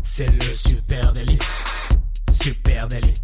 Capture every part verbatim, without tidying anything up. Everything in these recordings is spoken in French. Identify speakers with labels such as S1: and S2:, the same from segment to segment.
S1: C'est le Super Daily. Super Daily.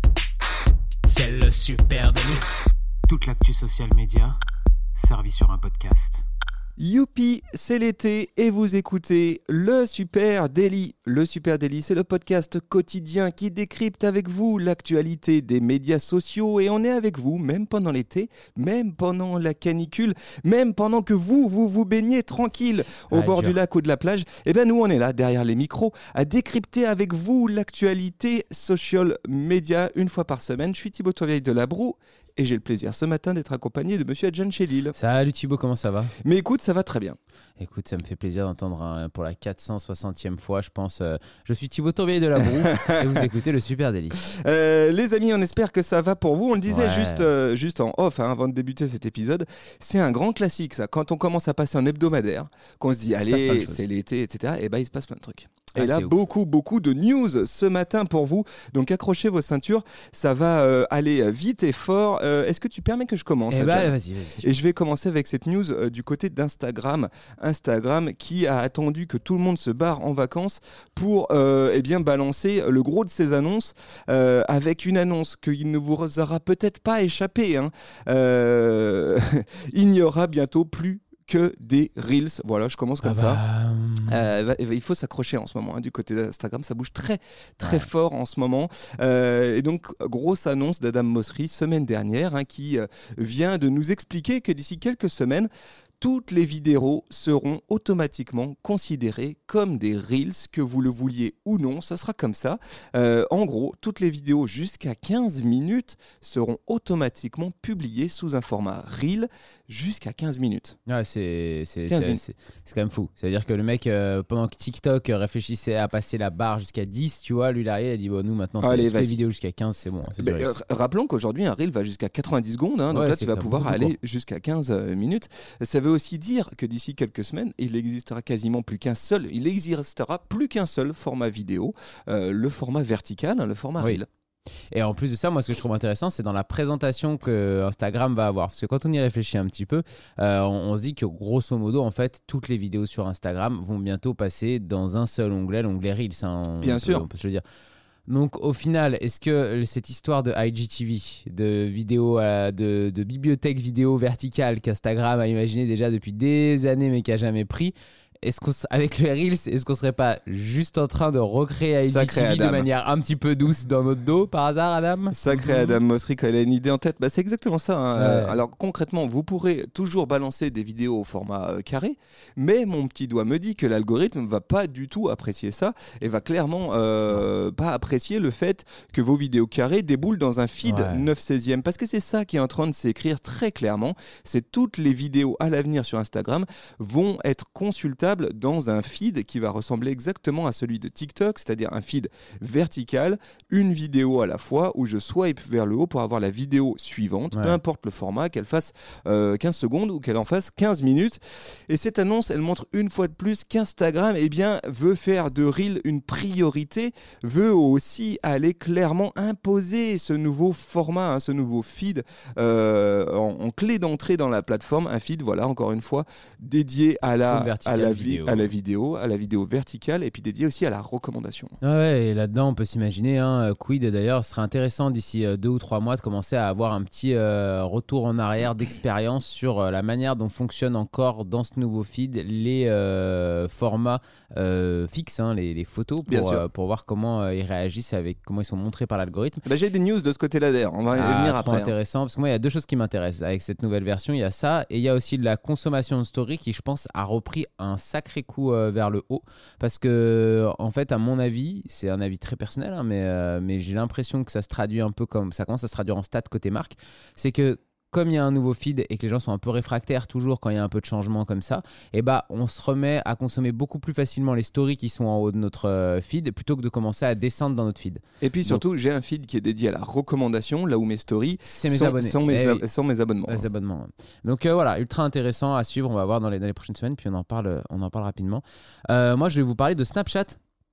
S1: C'est le Super Daily. Toute l'actu social média servie sur un podcast.
S2: Youpi, c'est l'été et vous écoutez le Super Daily. Le Super Daily, c'est le podcast quotidien qui décrypte avec vous l'actualité des médias sociaux et on est avec vous même pendant l'été, même pendant la canicule, même pendant que vous, vous vous baignez tranquille au
S3: Ah,
S2: bord
S3: dur.
S2: du lac ou de la plage. Et bien nous, on est là derrière les micros à décrypter avec vous l'actualité social média une fois par semaine. Je suis Thibaut Tourvieille de Labroue. Et j'ai le plaisir ce matin d'être accompagné de Monsieur Adjan Chélil.
S3: Salut Thibaut, comment ça va ?
S2: Mais écoute, ça va très bien.
S3: Écoute, ça me fait plaisir d'entendre un, pour la quatre cent soixantième fois, je pense. Euh, je suis Thibaut Tourvieille de Labroue et vous écoutez le Super Daily.
S2: Euh, les amis, on espère que ça va pour vous. On le disait
S3: Ouais.
S2: juste, euh, juste en off hein, avant de débuter cet épisode. C'est un grand classique ça. Quand on commence à passer un hebdomadaire, qu'on se dit
S3: se passe plein
S2: allez,
S3: de choses.
S2: c'est l'été, et cetera. Et ben il se passe plein de trucs. Et
S3: Ah,
S2: là,
S3: c'est ouf.
S2: beaucoup, beaucoup de news ce matin pour vous. Donc accrochez vos ceintures, ça va euh, aller vite et fort. Euh, est-ce que tu permets que je commence
S3: Eh
S2: Adjan
S3: bah, vas-y, vas-y.
S2: Et je vais commencer avec cette news euh, du côté d'Instagram. Instagram qui a attendu que tout le monde se barre en vacances pour euh, eh bien, balancer le gros de ses annonces euh, avec une annonce qu'il ne vous aura peut-être pas échappé. Hein. Euh, il n'y aura bientôt plus que des Reels. Voilà, je commence comme
S3: Ah
S2: ça.
S3: bah, hum,
S2: Euh, va- il faut s'accrocher en ce moment hein, du côté d'Instagram, ça bouge très très
S3: Ouais.
S2: fort en ce moment. Euh, et donc grosse annonce d'Adam Mosseri semaine dernière hein, qui euh, vient de nous expliquer que d'ici quelques semaines, toutes les vidéos seront automatiquement considérées comme des Reels, que vous le vouliez ou non, ça sera comme ça. Euh, en gros, toutes les vidéos jusqu'à quinze minutes seront automatiquement publiées sous un format Reel jusqu'à quinze minutes.
S3: ouais, c'est, c'est,
S2: quinze
S3: c'est,
S2: minutes.
S3: c'est, c'est quand même fou. C'est-à-dire que le mec, euh, pendant que TikTok réfléchissait à passer la barre jusqu'à dix, tu vois, lui, il arrive, il a dit bon, nous maintenant, c'est
S2: Allez,
S3: toutes les
S2: vas-y.
S3: vidéos jusqu'à quinze, c'est bon. C'est
S2: Ben,
S3: du
S2: euh,
S3: Reels.
S2: rappelons qu'aujourd'hui un reel va jusqu'à quatre-vingt-dix secondes, hein, donc
S3: Ouais,
S2: là
S3: c'est
S2: tu vas
S3: quand même
S2: pouvoir
S3: beaucoup,
S2: aller jusqu'à quinze euh, minutes. Ça veut aussi dire que d'ici quelques semaines, il n'existera quasiment plus qu'un seul, il n'existera plus qu'un seul format vidéo, euh, le format vertical, hein, le format
S3: Oui.
S2: reel.
S3: Et en plus de ça, moi, ce que je trouve intéressant, c'est dans la présentation que Instagram va avoir. Parce que quand on y réfléchit un petit peu, euh, on, on se dit que grosso modo, en fait, toutes les vidéos sur Instagram vont bientôt passer dans un seul onglet, l'onglet Reels. Hein, on
S2: Bien
S3: peut-
S2: sûr.
S3: On peut se le dire. Donc, au final, est-ce que cette histoire de I G T V, de vidéo, euh, de, de bibliothèque vidéo verticale qu'Instagram a imaginé déjà depuis des années, mais qui a jamais pris, est-ce qu'on, s- avec le Reels, est-ce qu'on serait pas juste en train de recréer I G T V
S2: Sacré
S3: de
S2: Adam.
S3: manière un petit peu douce dans notre dos, par hasard, Adam ?
S2: Sacré
S3: Mhm.
S2: Adam Mosseri, quand il a une idée en tête, bah, c'est exactement ça. hein.
S3: Ouais.
S2: Euh, alors concrètement, vous pourrez toujours balancer des vidéos au format euh, carré, mais mon petit doigt me dit que l'algorithme ne va pas du tout apprécier ça et va clairement euh, pas apprécier le fait que vos vidéos carrées déboulent dans un feed
S3: Ouais.
S2: neuf seizième. Parce que c'est ça qui est en train de s'écrire très clairement. C'est toutes les vidéos à l'avenir sur Instagram vont être consultables dans un feed qui va ressembler exactement à celui de TikTok, c'est-à-dire un feed vertical, une vidéo à la fois où je swipe vers le haut pour avoir la vidéo suivante,
S3: Ouais.
S2: peu importe le format, qu'elle fasse euh, quinze secondes ou qu'elle en fasse quinze minutes. Et cette annonce, elle montre une fois de plus qu'Instagram eh bien, veut faire de Reel une priorité, veut aussi aller clairement imposer ce nouveau format, hein, ce nouveau feed euh, en, en clé d'entrée dans la plateforme, un feed, voilà, encore une fois, dédié à la,
S3: Full vertical
S2: à la, vi-
S3: vidéo.
S2: à la vidéo, à la vidéo verticale et puis dédié aussi à la recommandation.
S3: Ouais, et là-dedans, on peut s'imaginer, hein, Quid d'ailleurs, ce serait intéressant d'ici euh, deux ou trois mois de commencer à avoir un petit euh, retour en arrière d'expérience sur euh, la manière dont fonctionnent encore dans ce nouveau feed les euh, formats euh, fixes, hein, les, les photos,
S2: Bien
S3: pour,
S2: sûr.
S3: euh, pour voir comment euh, ils réagissent, avec comment ils sont montrés par l'algorithme.
S2: Bah, j'ai des news de ce côté-là d'ailleurs, on va y
S3: Ah,
S2: venir
S3: trop
S2: après. hein.
S3: intéressant, parce que moi, il y a deux choses qui m'intéressent avec cette nouvelle version. Il y a ça, et il y a aussi de la consommation de story qui, je pense, a repris un sacré coup euh, vers le haut. Parce que, en fait, à mon avis, c'est un avis très personnel, hein, mais, euh, mais j'ai l'impression que ça se traduit un peu comme ça commence à se traduire en stats côté marque. C'est que, comme il y a un nouveau feed et que les gens sont un peu réfractaires toujours quand il y a un peu de changement comme ça, et bah on se remet à consommer beaucoup plus facilement les stories qui sont en haut de notre euh, feed plutôt que de commencer à descendre dans notre feed.
S2: Et puis surtout, j'ai un feed qui est dédié à la recommandation, là où mes stories
S3: C'est mes
S2: sont,
S3: abonnés.
S2: sont mes,
S3: Eh
S2: a-
S3: oui.
S2: sont mes abonnements.
S3: Les abonnements. ouais. Donc euh, voilà, ultra intéressant à suivre. On va voir dans les, dans les prochaines semaines, puis on en parle, on en parle rapidement. Euh, moi, je vais vous parler de Snapchat.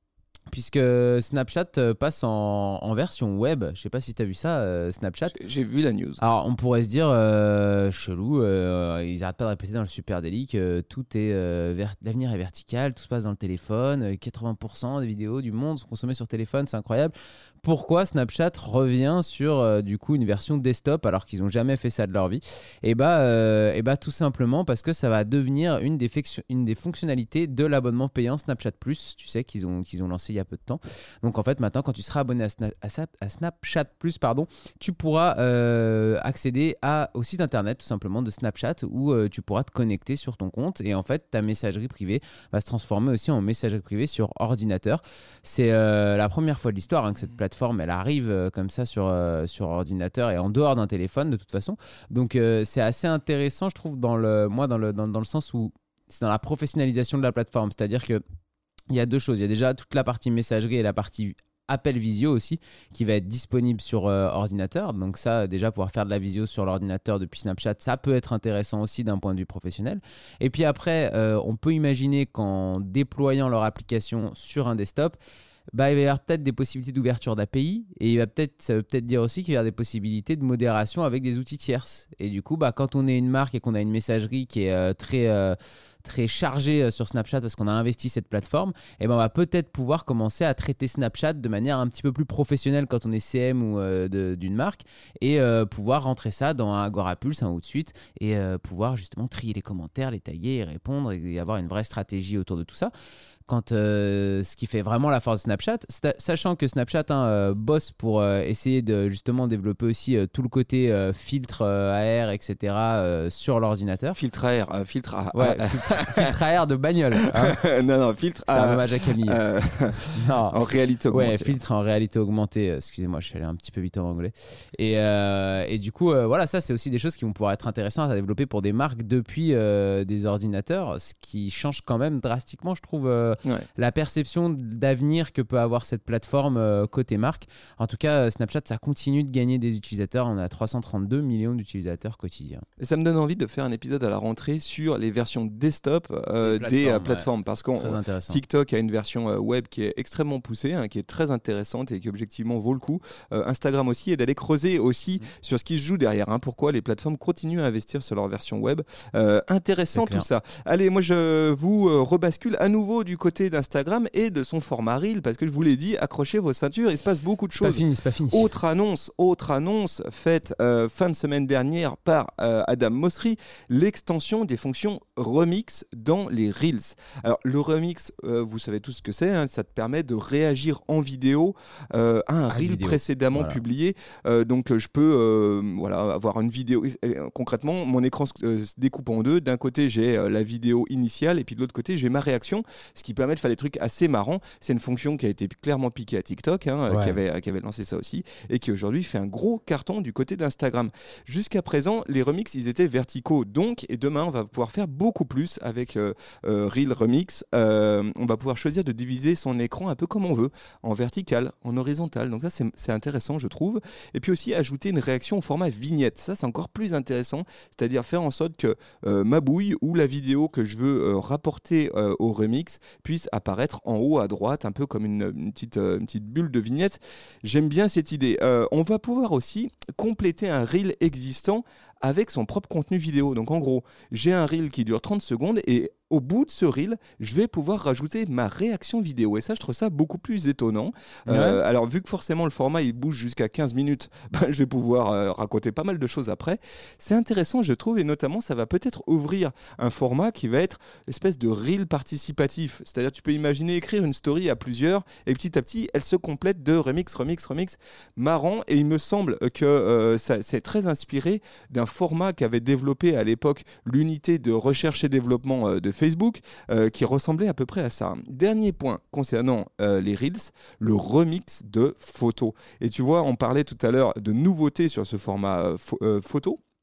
S3: puisque Snapchat passe en, en version web. Je sais pas si tu as vu ça, euh, Snapchat.
S2: J'ai, j'ai vu la news.
S3: Alors, on pourrait se dire, euh, chelou, euh, ils n'arrêtent pas de répéter dans le Super Daily que tout est, euh, ver- l'avenir est vertical, tout se passe dans le téléphone, euh, quatre-vingts pour cent des vidéos du monde sont consommées sur téléphone, c'est incroyable. Pourquoi Snapchat revient sur euh, du coup une version desktop alors qu'ils n'ont jamais fait ça de leur vie? Et bah, euh, et bah tout simplement parce que ça va devenir une des, fection- une des fonctionnalités de l'abonnement payant Snapchat Plus, tu sais, qu'ils ont, qu'ils ont lancé il y a peu de temps. Donc en fait, maintenant, quand tu seras abonné à, Sna- à, Sa- à Snapchat Plus, pardon, tu pourras euh, accéder à, au site internet tout simplement de Snapchat où euh, tu pourras te connecter sur ton compte et en fait, ta messagerie privée va se transformer aussi en messagerie privée sur ordinateur. C'est euh, la première fois de l'histoire hein, que cette plateforme elle arrive euh, comme ça sur, euh, sur ordinateur et en dehors d'un téléphone de toute façon. Donc euh, c'est assez intéressant je trouve dans le, moi dans le, dans, dans le sens où c'est dans la professionnalisation de la plateforme. C'est-à-dire qu'il y a deux choses. Il y a déjà toute la partie messagerie et la partie appel visio aussi qui va être disponible sur euh, ordinateur. Donc ça déjà pouvoir faire de la visio sur l'ordinateur depuis Snapchat, ça peut être intéressant aussi d'un point de vue professionnel. Et puis après euh, on peut imaginer qu'en déployant leur application sur un desktop, bah, il va y avoir peut-être des possibilités d'ouverture d'A P I et il va peut-être, ça veut peut-être dire aussi qu'il va y avoir des possibilités de modération avec des outils tierces. Et du coup, bah, quand on est une marque et qu'on a une messagerie qui est euh, très, euh, très chargée sur Snapchat parce qu'on a investi cette plateforme, et ben on va peut-être pouvoir commencer à traiter Snapchat de manière un petit peu plus professionnelle quand on est C M ou euh, de, d'une marque et euh, pouvoir rentrer ça dans un Agorapulse hein, ou de suite et euh, pouvoir justement trier les commentaires, les taguer et répondre et avoir une vraie stratégie autour de tout ça. Quand, euh, ce qui fait vraiment la force de Snapchat, sachant que Snapchat hein, euh, bosse pour euh, essayer de justement développer aussi euh, tout le côté euh, filtre euh, A R, et cetera euh, sur l'ordinateur.
S2: Filtre A R, euh, filtre A R.
S3: Ouais, filtre, filtre A R de bagnole. Hein.
S2: non, non, filtre
S3: A R. C'est un
S2: A R.
S3: hommage à Camille.
S2: Euh,
S3: non.
S2: En réalité augmentée.
S3: Ouais, filtre en réalité augmentée. Excusez-moi, je suis allé un petit peu vite en anglais. Et, euh, et du coup, euh, voilà, ça, c'est aussi des choses qui vont pouvoir être intéressantes à développer pour des marques depuis euh, des ordinateurs, ce qui change quand même drastiquement, je trouve. Euh, Ouais. La perception d'avenir que peut avoir cette plateforme euh, côté marque. En tout cas, Snapchat, ça continue de gagner des utilisateurs. On a trois cent trente-deux millions d'utilisateurs quotidiens.
S2: Et ça me donne envie de faire un épisode à la rentrée sur les versions desktop euh, plateformes, des euh, plateformes. Ouais. Parce que TikTok a une version euh, web qui est extrêmement poussée, hein, qui est très intéressante et qui objectivement vaut le coup. Euh, Instagram aussi, et d'aller creuser aussi mmh. sur ce qui se joue derrière. Hein, pourquoi les plateformes continuent à investir sur leur version web. Euh, intéressant tout ça. Allez, moi je vous euh, rebascule à nouveau du côté côté d'Instagram et de son format Reel, parce que je vous l'ai dit, accrochez vos ceintures, il se passe beaucoup de choses.
S3: C'est pas fini, c'est pas fini.
S2: Autre annonce, autre annonce faite euh, fin de semaine dernière par euh, Adam Mosseri, l'extension des fonctions remix dans les Reels. Alors le remix, euh, vous savez tous ce que c'est, hein, ça te permet de réagir en vidéo euh, à un ah, Reel vidéo. précédemment voilà. publié. Euh, donc je peux euh, voilà, avoir une vidéo. Et, concrètement, mon écran se, euh, se découpe en deux. D'un côté, j'ai euh, la vidéo initiale et puis de l'autre côté, j'ai ma réaction, ce qui permet de faire des trucs assez marrants. C'est une fonction qui a été clairement piquée à TikTok, hein, ouais. qui, avait, qui avait lancé ça aussi, et qui aujourd'hui fait un gros carton du côté d'Instagram. Jusqu'à présent, les remix, ils étaient verticaux, donc, et demain, on va pouvoir faire beaucoup plus avec euh, euh, Reel Remix. Euh, on va pouvoir choisir de diviser son écran un peu comme on veut, en vertical, en horizontal. Donc ça, c'est, c'est intéressant, je trouve. Et puis aussi, ajouter une réaction au format vignette. Ça, c'est encore plus intéressant, c'est-à-dire faire en sorte que euh, ma bouille ou la vidéo que je veux euh, rapporter euh, au remix puisse apparaître en haut à droite, un peu comme une, une, petite, euh, une petite bulle de vignette. J'aime bien cette idée. Euh, on va pouvoir aussi compléter un reel existant avec son propre contenu vidéo. Donc en gros, j'ai un reel qui dure trente secondes et au bout de ce reel, je vais pouvoir rajouter ma réaction vidéo. Et ça, je trouve ça beaucoup plus étonnant. Ouais. Euh, alors, vu que forcément, le format, il bouge jusqu'à quinze minutes, ben, je vais pouvoir euh, raconter pas mal de choses après. C'est intéressant, je trouve, et notamment, ça va peut-être ouvrir un format qui va être l'espèce de reel participatif. C'est-à-dire, tu peux imaginer écrire une story à plusieurs, et petit à petit, elle se complète de remix, remix, remix, marrant. Et il me semble que euh, ça, c'est très inspiré d'un format qu'avait développé à l'époque l'unité de recherche et développement euh, de Facebook, euh, qui ressemblait à peu près à ça. Dernier point concernant euh, les Reels, le remix de photos. Et tu vois, on parlait tout à l'heure de nouveautés sur ce format euh, fo- euh, photo.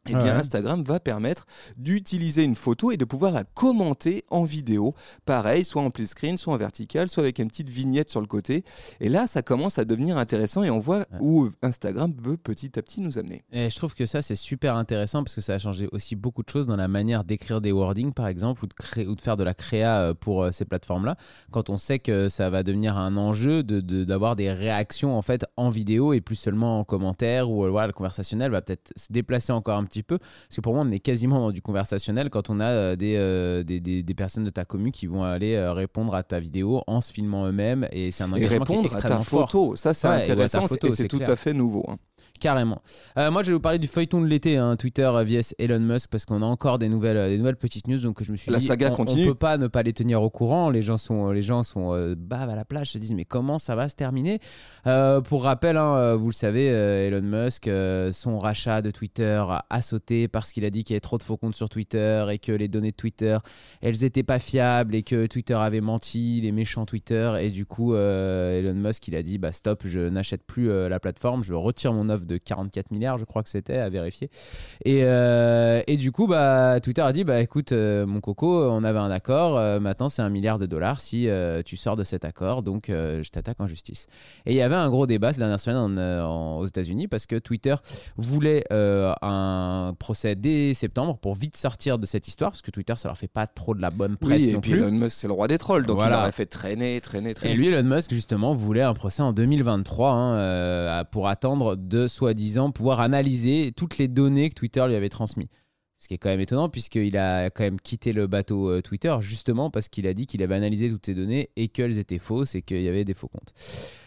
S2: eh bien,
S3: Ouais.
S2: Instagram va permettre d'utiliser une photo et de pouvoir la commenter en vidéo. Pareil, soit en split screen, soit en vertical, soit avec une petite vignette sur le côté. Et là, ça commence à devenir intéressant et on voit
S3: Ouais.
S2: où Instagram veut petit à petit nous amener.
S3: Et je trouve que ça, c'est super intéressant parce que ça a changé aussi beaucoup de choses dans la manière d'écrire des wordings, par exemple, ou de, créer, ou de faire de la créa euh, pour euh, ces plateformes-là. Quand on sait que ça va devenir un enjeu de, de- d'avoir des réactions en fait en vidéo et plus seulement en commentaire, ou euh, voilà, le conversationnel va peut-être se déplacer encore un petit peu. Parce que pour moi, on est quasiment dans du conversationnel quand on a euh, des, euh, des, des, des personnes de ta commu qui vont aller euh, répondre à ta vidéo en se filmant eux-mêmes. Et c'est un
S2: Et
S3: engagement qui est
S2: répondre à ta
S3: extrêmement fort.
S2: photo, ça c'est
S3: Ouais, et à ta
S2: intéressant
S3: photo,
S2: et c'est
S3: c'est
S2: tout
S3: clair.
S2: à fait nouveau. hein.
S3: Carrément. Euh, moi, je vais vous parler du feuilleton de l'été, hein, Twitter vs Elon Musk, parce qu'on a encore des nouvelles, euh, des nouvelles petites news. Donc, je me suis
S2: La
S3: dit,
S2: saga
S3: on,
S2: continue.
S3: on peut pas ne pas les tenir au courant. Les gens sont, les gens sont euh, baves à la plage, se disent, mais comment ça va se terminer Euh, Pour rappel, hein, euh, vous le savez, euh, Elon Musk, euh, son rachat de Twitter a, a sauté parce qu'il a dit qu'il y avait trop de faux comptes sur Twitter et que les données de Twitter, elles étaient pas fiables et que Twitter avait menti, les méchants Twitter. Et du coup, euh, Elon Musk, il a dit, bah stop, je n'achète plus euh, la plateforme, je retire mon offre de quarante-quatre milliards, je crois que c'était, à vérifier. Et, euh, et du coup, bah, Twitter a dit, bah écoute, euh, mon coco, on avait un accord, euh, maintenant c'est un milliard de dollars si euh, tu sors de cet accord, donc euh, je t'attaque en justice. Et il y avait un gros débat ces dernières semaines en, euh, en- aux États-Unis parce que Twitter voulait euh, un procès dès septembre pour vite sortir de cette histoire, parce que Twitter, ça leur fait pas trop de la bonne presse
S2: Oui, et
S3: non
S2: puis
S3: plus.
S2: Elon Musk c'est le roi des trolls, donc
S3: Voilà.
S2: il aurait fait traîner, traîner, traîner.
S3: Et lui, Elon Musk, justement, voulait un procès en deux mille vingt-trois hein, euh, pour attendre de, soi-disant, pouvoir analyser toutes les données que Twitter lui avait transmises. Ce qui est quand même étonnant, puisqu'il a quand même quitté le bateau euh, Twitter, justement parce qu'il a dit qu'il avait analysé toutes ces données et qu'elles étaient fausses et qu'il y avait des faux comptes.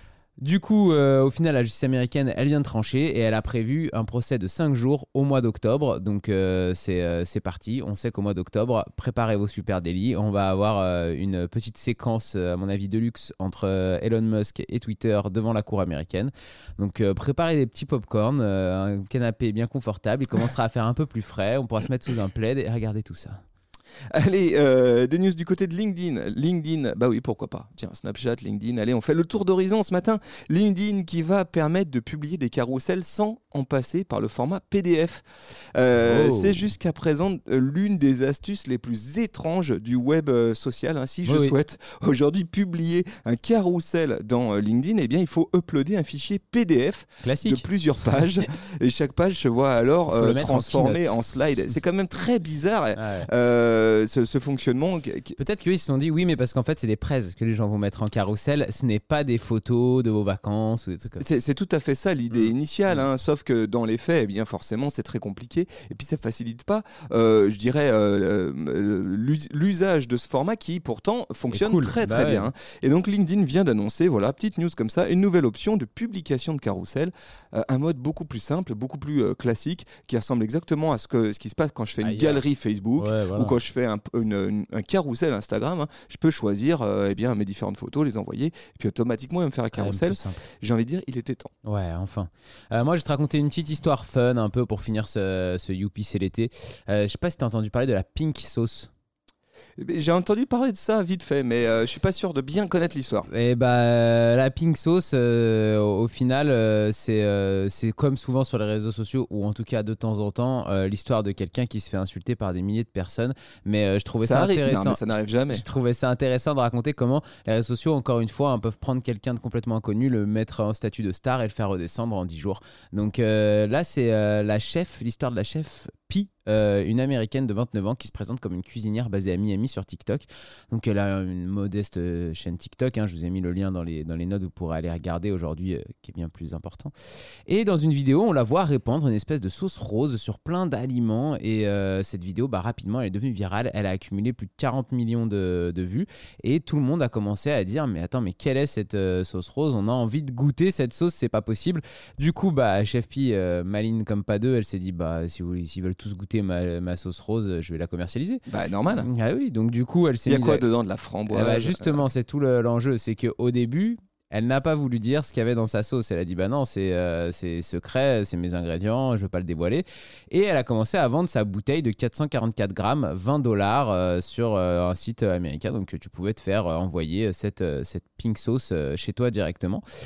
S3: Du coup, euh, au final, la justice américaine, elle vient de trancher et elle a prévu un procès de cinq jours au mois d'octobre. Donc, euh, c'est, euh, c'est parti. On sait qu'au mois d'octobre, préparez vos super délits. On va avoir euh, une petite séquence, euh, à mon avis, de luxe entre euh, Elon Musk et Twitter devant la cour américaine. Donc, euh, préparez des petits pop-corn, euh, un canapé bien confortable. Il commencera à faire un peu plus frais. On pourra se mettre sous un plaid et regarder tout ça.
S2: Allez, euh, des news du côté de LinkedIn. LinkedIn, bah oui, pourquoi pas. Tiens, Snapchat, LinkedIn, allez, on fait le tour d'horizon ce matin. LinkedIn qui va permettre de publier des carousels sans en passer par le format P D F. Euh,
S3: Oh.
S2: C'est jusqu'à présent euh, l'une des astuces les plus étranges du web euh, social. hein. Si je
S3: Oui, oui.
S2: souhaite aujourd'hui publier un carrousel dans euh, LinkedIn, eh bien, il faut uploader un fichier P D F de
S3: Classique.
S2: plusieurs pages et chaque page se voit alors
S3: Faut le
S2: euh,
S3: mettre en
S2: transformée
S3: keynote.
S2: en, slide. C'est quand même très bizarre.
S3: Ah ouais.
S2: Euh, ce, ce fonctionnement qui- qui-
S3: Peut-être qu'ils se sont dit oui, mais parce qu'en fait, c'est des prêts que les gens vont mettre en carrousel. Ce n'est pas des photos de vos vacances ou des trucs comme ça.
S2: c'est, c'est tout à fait ça l'idée
S3: Mm.
S2: initiale, hein, sauf que dans les faits, eh bien forcément, c'est très compliqué et puis ça facilite pas, euh, je dirais, euh, euh, l'us- l'usage de ce format qui pourtant fonctionne
S3: cool.
S2: très
S3: Bah
S2: très
S3: ouais.
S2: bien. hein. Et donc LinkedIn vient d'annoncer, voilà, petite news comme ça, une nouvelle option de publication de carrousel, euh, un mode beaucoup plus simple, beaucoup plus euh, classique, qui ressemble exactement à ce que ce qui se passe quand je fais une
S3: Ailleurs.
S2: galerie Facebook.
S3: Ouais, voilà.
S2: Ou quand je fais un, une- une- un carrousel Instagram, hein, je peux choisir euh, eh bien, mes différentes photos, les envoyer, et puis automatiquement il va me faire un
S3: Quand même
S2: carrousel.
S3: plus simple.
S2: J'ai envie de dire, il était temps.
S3: Ouais, enfin. Euh, moi, je vais te raconter une petite histoire fun un peu pour finir ce, ce Youpi, c'est l'été. Euh, je sais pas si tu as entendu parler de la pink sauce.
S2: Eh bien, j'ai entendu parler de ça vite fait, mais euh, je suis pas sûr de bien connaître l'histoire.
S3: Et bah, euh, la pink sauce, euh, au, au final, euh, c'est euh, c'est comme souvent sur les réseaux sociaux, ou en tout cas de temps en temps, euh, l'histoire de quelqu'un qui se fait insulter par des milliers de personnes. Mais euh, je trouvais ça,
S2: Ça arrive,
S3: intéressant.
S2: non, mais ça n'arrive jamais.
S3: Je trouvais ça intéressant de raconter comment les réseaux sociaux, encore une fois, hein, peuvent prendre quelqu'un de complètement inconnu, le mettre en statut de star et le faire redescendre en dix jours. Donc euh, là, c'est euh, la chef, l'histoire de la chef Pi, euh, une américaine de vingt-neuf ans qui se présente comme une cuisinière basée à Miami sur TikTok. Donc elle a une modeste euh, chaîne TikTok, hein, je vous ai mis le lien dans les, dans les notes, vous pourrez aller regarder aujourd'hui, euh, qui est bien plus important. Et dans une vidéo, on la voit répandre une espèce de sauce rose sur plein d'aliments et euh, cette vidéo, bah, rapidement, elle est devenue virale, elle a accumulé plus de quarante millions de, de vues et tout le monde a commencé à dire mais attends, mais quelle est cette euh, sauce rose? On a envie de goûter cette sauce, c'est pas possible. Du coup, bah, Chef Pi, euh, maline comme pas deux, elle s'est dit bah, si vous, s'ils veulent tous goûter ma, ma sauce rose, je vais la commercialiser.
S2: Bah, normal.
S3: Ah oui, donc du coup, elle s'est
S2: Il y a
S3: mise
S2: quoi
S3: à-
S2: dedans? De la
S3: Eh
S2: framboise?
S3: bah, justement, c'est tout le- l'enjeu. C'est qu'au début, elle n'a pas voulu dire ce qu'il y avait dans sa sauce. Elle a dit bah non, c'est euh, c'est secret, c'est mes ingrédients, je ne veux pas le dévoiler. Et elle a commencé à vendre sa bouteille de quatre cent quarante-quatre grammes, vingt dollars euh, sur euh, un site américain. Donc tu pouvais te faire euh, envoyer cette, euh, cette pink sauce euh, chez toi directement.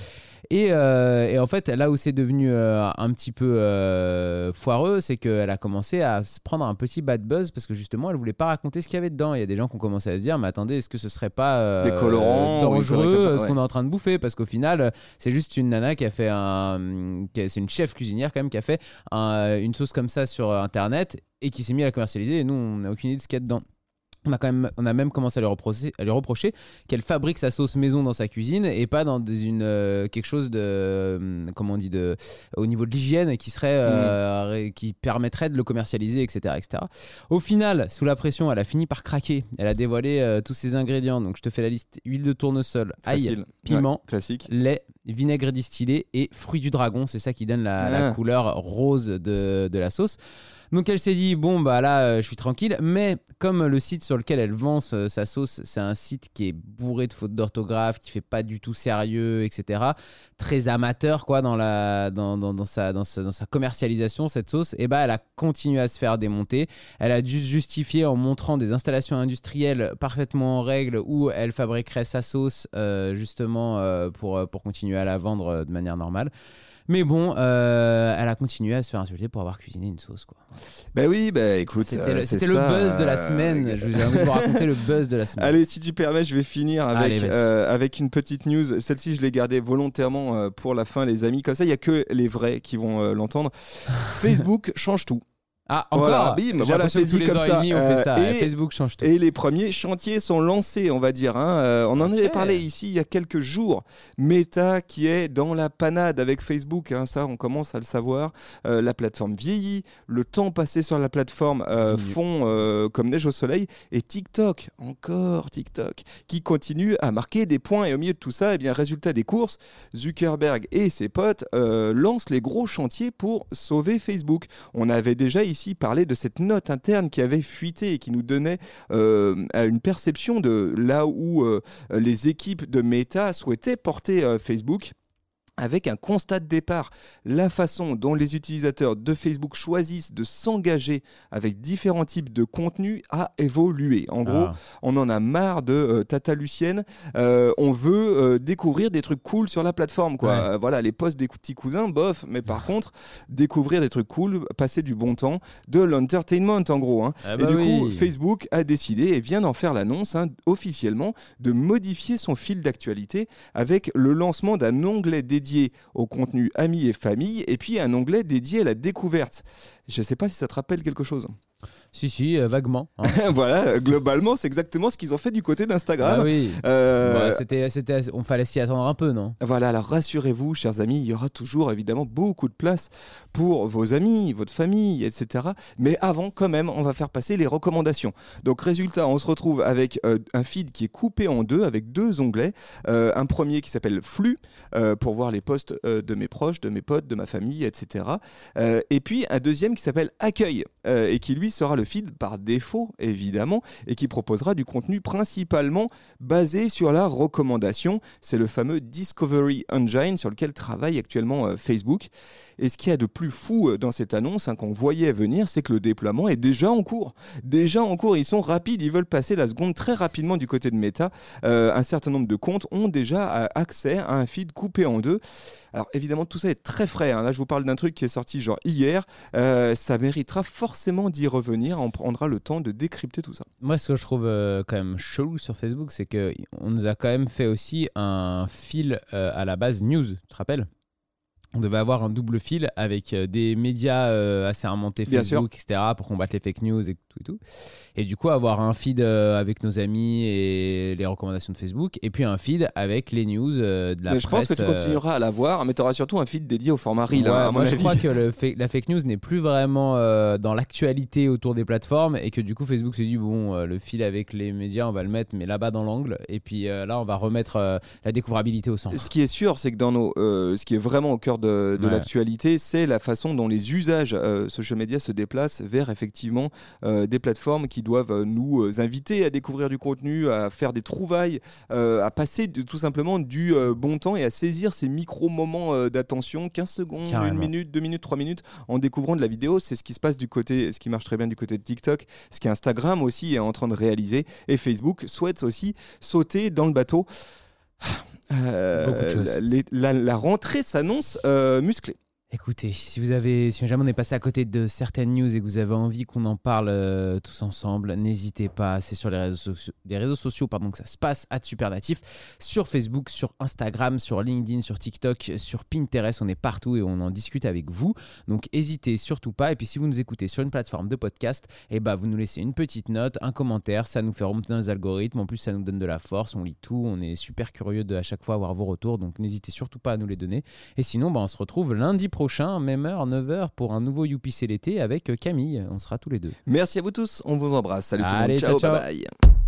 S3: Et, euh, et en fait, là où c'est devenu euh, un petit peu euh, foireux, c'est qu'elle a commencé à se prendre un petit bad buzz parce que justement, elle voulait pas raconter ce qu'il y avait dedans. Il y a des gens qui ont commencé à se dire, mais attendez, est-ce que ce serait pas euh,
S2: des colorants,
S3: dangereux
S2: ça, ouais.
S3: ce qu'on est en train de bouffer? Parce qu'au final, c'est juste une nana qui a fait un, qui a, c'est une chef cuisinière quand même qui a fait un, une sauce comme ça sur Internet et qui s'est mis à la commercialiser. Et nous, on n'a aucune idée de ce qu'il y a dedans. On a, quand même, on a même commencé à lui reprocher, à lui reprocher qu'elle fabrique sa sauce maison dans sa cuisine et pas dans des, une, euh, quelque chose de, euh, comment on dit, de, au niveau de l'hygiène qui, serait, euh, mmh. qui permettrait de le commercialiser, et cetera, et cetera. Au final, sous la pression, elle a fini par craquer. Elle a dévoilé euh, tous ses ingrédients. Donc, je te fais la liste: huile de tournesol,
S2: Facile.
S3: ail, piment,
S2: ouais, classique.
S3: lait, vinaigre distillé et fruits du dragon. C'est ça qui donne la, ah. la couleur rose de, de la sauce. Donc elle s'est dit, bon bah là euh, je suis tranquille, mais comme le site sur lequel elle vend ce, sa sauce, c'est un site qui est bourré de fautes d'orthographe, qui fait pas du tout sérieux, et cetera, très amateur quoi dans, la, dans, dans, dans, sa, dans, sa, dans sa commercialisation, cette sauce, et bah elle a continué à se faire démonter. Elle a dû se justifier en montrant des installations industrielles parfaitement en règle où elle fabriquerait sa sauce euh, justement euh, pour, pour continuer à la vendre de manière normale. Mais bon, euh, elle a continué à se faire insulter pour avoir cuisiné une sauce, quoi.
S2: Ben oui, ben écoute,
S3: c'était,
S2: euh,
S3: le,
S2: c'est
S3: c'était
S2: ça,
S3: le buzz de la semaine. Euh... Je vous ai envie de vous raconter le buzz de la semaine.
S2: Allez, si tu permets, je vais finir avec,
S3: Allez,
S2: euh, avec une petite news. Celle-ci, je l'ai gardée volontairement euh, pour la fin, les amis. Comme ça, il n'y a que les vrais qui vont euh, l'entendre. Facebook change tout.
S3: Ah, encore
S2: voilà, bim,
S3: J'ai
S2: voilà, c'est
S3: que tous
S2: dit
S3: les
S2: comme
S3: ans
S2: ça.
S3: Et demi, on
S2: euh,
S3: fait ça.
S2: Et,
S3: Facebook change tout.
S2: Et les premiers chantiers sont lancés, on va dire. Hein. Euh, on en okay. avait parlé ici il y a quelques jours. Meta qui est dans la panade avec Facebook, hein, ça on commence à le savoir. Euh, la plateforme vieillit, le temps passé sur la plateforme euh, fond euh, comme neige au soleil. Et TikTok, encore TikTok, qui continue à marquer des points. Et au milieu de tout ça, eh bien, résultat des courses, Zuckerberg et ses potes euh, lancent les gros chantiers pour sauver Facebook. On avait déjà ici parlé de cette note interne qui avait fuité et qui nous donnait euh, une perception de là où euh, les équipes de Meta souhaitaient porter euh, Facebook. Avec un constat de départ, la façon dont les utilisateurs de Facebook choisissent de s'engager avec différents types de contenus a évolué. En gros, ah. on en a marre de euh, Tata Lucienne. Euh, on veut euh, découvrir des trucs cool sur la plateforme, quoi. Ouais. Euh, voilà, les posts des petits cousins, bof. Mais par contre, découvrir des trucs cool, passer du bon temps, de l'entertainment, en gros. Hein. Ah bah et du oui. coup, Facebook a décidé et vient d'en faire l'annonce hein, officiellement de modifier son fil d'actualité avec le lancement d'un onglet dédié dédié au contenu amis et famille, et puis un onglet dédié à la découverte. Je ne sais pas si ça te rappelle quelque chose.
S3: Si, si, euh, vaguement. Hein.
S2: Voilà, globalement, c'est exactement ce qu'ils ont fait du côté d'Instagram.
S3: Ah oui. Euh... Bah, c'était, c'était, on fallait s'y attendre un peu, non ?
S2: Voilà, alors rassurez-vous, chers amis, il y aura toujours évidemment beaucoup de place pour vos amis, votre famille, et cetera. Mais avant, quand même, on va faire passer les recommandations. Donc, résultat, on se retrouve avec euh, un feed qui est coupé en deux, avec deux onglets. Euh, un premier qui s'appelle Flux, euh, pour voir les posts euh, de mes proches, de mes potes, de ma famille, et cetera. Euh, et puis, un deuxième qui s'appelle Accueil, euh, et qui lui sera le feed par défaut, évidemment, et qui proposera du contenu principalement basé sur la recommandation. C'est le fameux Discovery Engine sur lequel travaille actuellement euh, Facebook. Et ce qu'il y a de plus fou dans cette annonce hein, qu'on voyait venir, c'est que le déploiement est déjà en cours. Déjà en cours, ils sont rapides, ils veulent passer la seconde très rapidement du côté de Meta. Euh, un certain nombre de comptes ont déjà accès à un feed coupé en deux. Alors évidemment, tout ça est très frais. Hein. Là, je vous parle d'un truc qui est sorti genre hier. Euh, ça méritera forcément d'y revenir. On prendra le temps de décrypter tout ça.
S3: Moi, ce que je trouve euh, quand même chelou sur Facebook, c'est qu'on nous a quand même fait aussi un fil euh, à la base news. Tu te rappelles ? On devait avoir un double fil avec des médias euh, assez remontés Facebook, et cetera, pour combattre les fake news et tout et tout. Et du coup, avoir un feed euh, avec nos amis et les recommandations de Facebook, et puis un feed avec les news euh, de la
S2: mais
S3: presse.
S2: Je pense que tu continueras à l'avoir, mais tu auras surtout un feed dédié au format Reel.
S3: Ouais,
S2: hein, à
S3: moi,
S2: mon
S3: je
S2: avis.
S3: crois que le fa- la fake news n'est plus vraiment euh, dans l'actualité autour des plateformes, et que du coup, Facebook s'est dit, bon, euh, le fil avec les médias, on va le mettre, mais là-bas dans l'angle. Et puis euh, là, on va remettre euh, la découvrabilité au centre.
S2: Ce qui est sûr, c'est que dans nos, euh, ce qui est vraiment au cœur de, de ouais. l'actualité, c'est la façon dont les usages euh, social media se déplacent vers effectivement euh, des plateformes qui doivent euh, nous euh, inviter à découvrir du contenu, à faire des trouvailles, euh, à passer de, tout simplement du euh, bon temps et à saisir ces micro-moments euh, d'attention, quinze secondes, Carrément. une minute, deux minutes, trois minutes, en découvrant de la vidéo. C'est ce qui se passe du côté, ce qui marche très bien du côté de TikTok, ce qu'Instagram aussi est en train de réaliser, et Facebook souhaite aussi sauter dans le bateau. Euh,
S3: Beaucoup de choses.
S2: la, les- la- la rentrée s'annonce euh, musclée.
S3: Écoutez, si vous avez, si jamais on est passé à côté de certaines news et que vous avez envie qu'on en parle euh, tous ensemble, n'hésitez pas. C'est sur les réseaux sociaux, des réseaux sociaux pardon, que ça se passe, at Supernatif, sur Facebook, sur Instagram, sur LinkedIn, sur TikTok, sur Pinterest. On est partout et on en discute avec vous. Donc, n'hésitez surtout pas. Et puis, si vous nous écoutez sur une plateforme de podcast, eh ben, vous nous laissez une petite note, un commentaire. Ça nous fait remonter dans les algorithmes. En plus, ça nous donne de la force. On lit tout. On est super curieux de à chaque fois avoir vos retours. Donc, n'hésitez surtout pas à nous les donner. Et sinon, bah, on se retrouve lundi prochain. prochain, même heure, neuf heures, pour un nouveau U P C l'été avec Camille. On sera tous les deux.
S2: Merci à vous tous, on vous embrasse. Salut
S3: Allez,
S2: tout le monde, ciao,
S3: ciao, ciao.
S2: bye bye.